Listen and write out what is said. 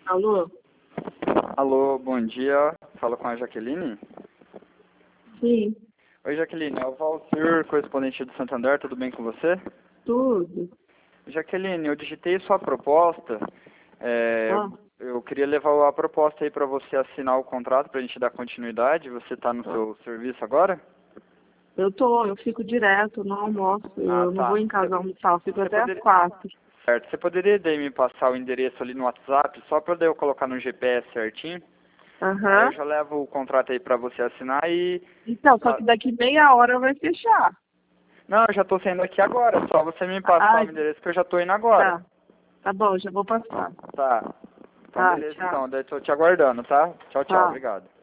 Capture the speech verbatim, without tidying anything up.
Alô? Alô, bom dia. Falo com a Jaqueline. Sim, Oi, Jaqueline. É o Valcir, correspondente do Santander. Tudo bem com você? tudo. Jaqueline, eu digitei sua proposta. É, Ah, eu, eu queria levar a proposta aí para você assinar o contrato para a gente dar continuidade. Você está no seu serviço agora? eu tô, eu fico direto no almoço. Ah, Eu não vou tá. em casa almoçar, eu fico Você até às poderia... quatro. Certo. Você poderia daí me passar o endereço ali no WhatsApp, só para daí eu colocar no G P S certinho? Aí eu Aham. já levo o contrato aí para você assinar e... Então, só que daqui meia hora vai fechar. Não, eu já estou saindo aqui agora. É só você me passar Ai, o endereço que eu já estou indo agora. tá. Tá bom, já vou passar. Tá. Então, Tá, beleza, tchau. então. Daí tô te aguardando, tá? Tchau, tchau. Tá. Obrigado.